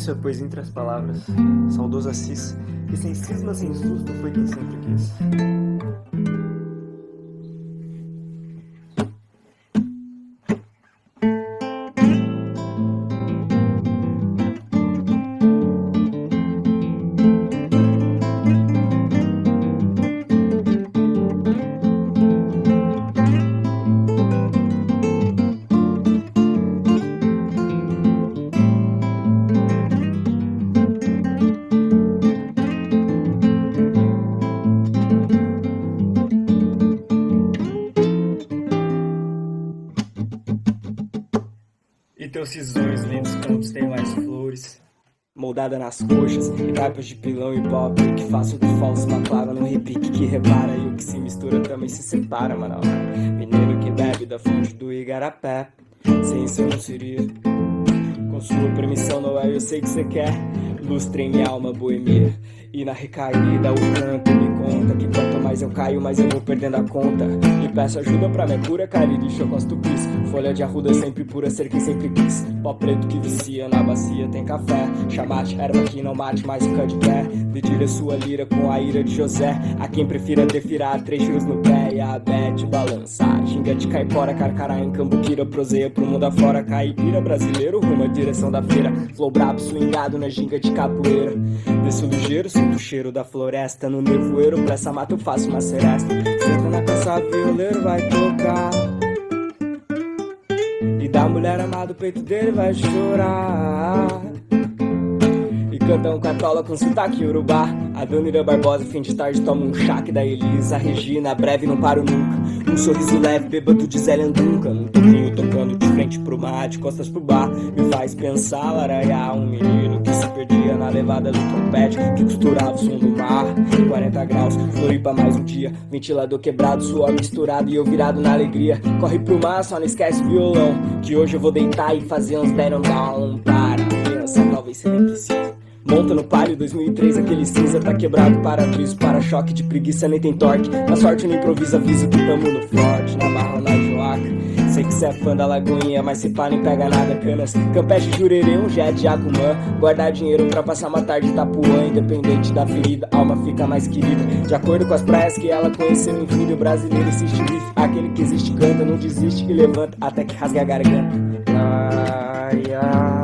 Isso é poesia entre as palavras. Saudoso Assis, que sem cisma, sem susto, foi quem sempre quis. E teus sisões lindos campos têm mais flores, moldada nas coxas, e taipas de pilão e pop, que faço do falso uma clava no repique que repara, e o que se mistura também se separa, mano. Menino que bebe da fonte do Igarapé, sem isso eu não seria. Com sua permissão, Noel, eu sei que cê quer. Lustre em minha alma boemia. E na recaída o canto me conta que quanto mais eu caio, mais eu vou perdendo a conta. E peço ajuda pra minha cura, cariricho com as tupis. Folha de arruda sempre pura, ser quem sempre quis. Pó preto que vicia, na bacia tem café. Chamate, erva que não mate, mais fica de pé. Dedilha sua lira com a ira de José. A quem prefira defirar, 3 tiros no pé. E a bete balança, ginga de caipora. Carcará em cambuquira, proseia pro mundo afora. Caipira brasileiro, rumo à direção da feira. Flow brabo, swingado na ginga de capoeira. Desço ligeiro, sinto o cheiro da floresta. No nevoeiro, pra essa mata eu faço uma seresta. Senta na caça, violeiro vai tocar. E da mulher amada o peito dele vai chorar. E canta um cartola com sotaque urubá. A Dona Ira Barbosa, fim de tarde, toma um chaque da Elisa Regina, breve não paro nunca. Um sorriso leve, bêbado de Zé Landunca. Um toquinho tocando de frente pro mar, de costas pro bar. Me faz pensar, laraiar um menino que se perdia na levada do trompete, que costurava o som do mar. 40 graus, Floripa mais um dia. Ventilador quebrado, suor misturado e eu virado na alegria. Corre pro mar, só não esquece o violão, que hoje eu vou deitar e fazer uns down down. Para, pensa, talvez você nem precise. Monta no Palio 2003, aquele cinza tá quebrado, para-brisa, para-choque de preguiça nem tem torque. Na sorte no improviso, aviso que tamo no forte, na barra ou na joaca. Sei que cê é fã da Lagoinha, mas se pá nem pega nada, canas. Campeche, Jurerê, um jet de Acumã. Guardar dinheiro pra passar uma tarde em Itapuã. Independente da ferida, a alma fica mais querida. De acordo com as praias que ela conheceu em vida. O brasileiro insiste vive, aquele que existe canta. Não desiste e levanta, até que rasga a garganta. Ai, ai.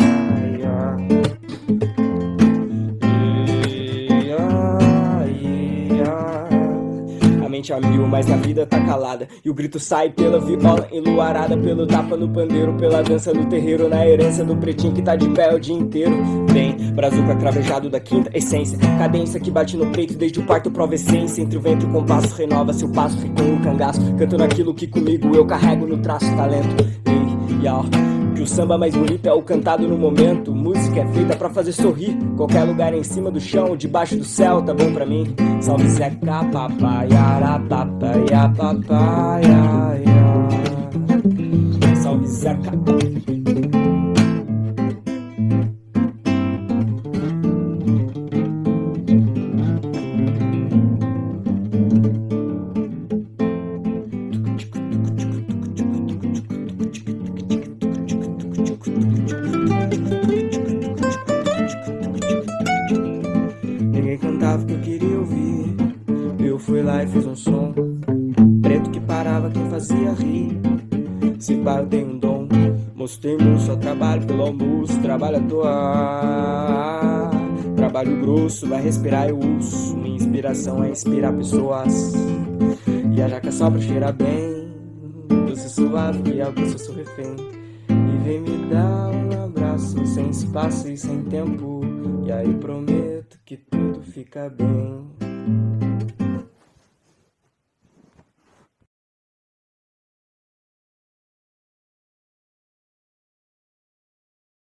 A mil, mas na vida tá calada. E o grito sai pela viola enluarada, pelo tapa no pandeiro, pela dança no terreiro, na herança do pretinho que tá de pé o dia inteiro. Vem, brazuca cravejado da quinta essência, cadência que bate no peito desde o parto prova essência. Entre o vento e o compasso renova seu passo, ficou um cangaço, cantando aquilo que comigo eu carrego no traço talento. Ei, yau. Que o samba mais bonito é o cantado no momento. Música é feita pra fazer sorrir. Qualquer lugar em cima do chão, debaixo do céu, tá bom pra mim. Salve Zeca, papaiara, papaiá, papaiá. Salve Zeca. Ninguém cantava o que eu queria ouvir. Eu fui lá e fiz um som preto que parava quem fazia rir. Se pá eu tenho um dom, mostrei muito, só trabalho pelo almoço. Trabalho à toa, trabalho grosso, vai respirar eu uso. Minha inspiração é inspirar pessoas. E a jaca sobra cheira bem, doce suave que alcança o seu refém. E vem me dar um abraço sem espaço e sem tempo. E aí prometo que tudo fica bem.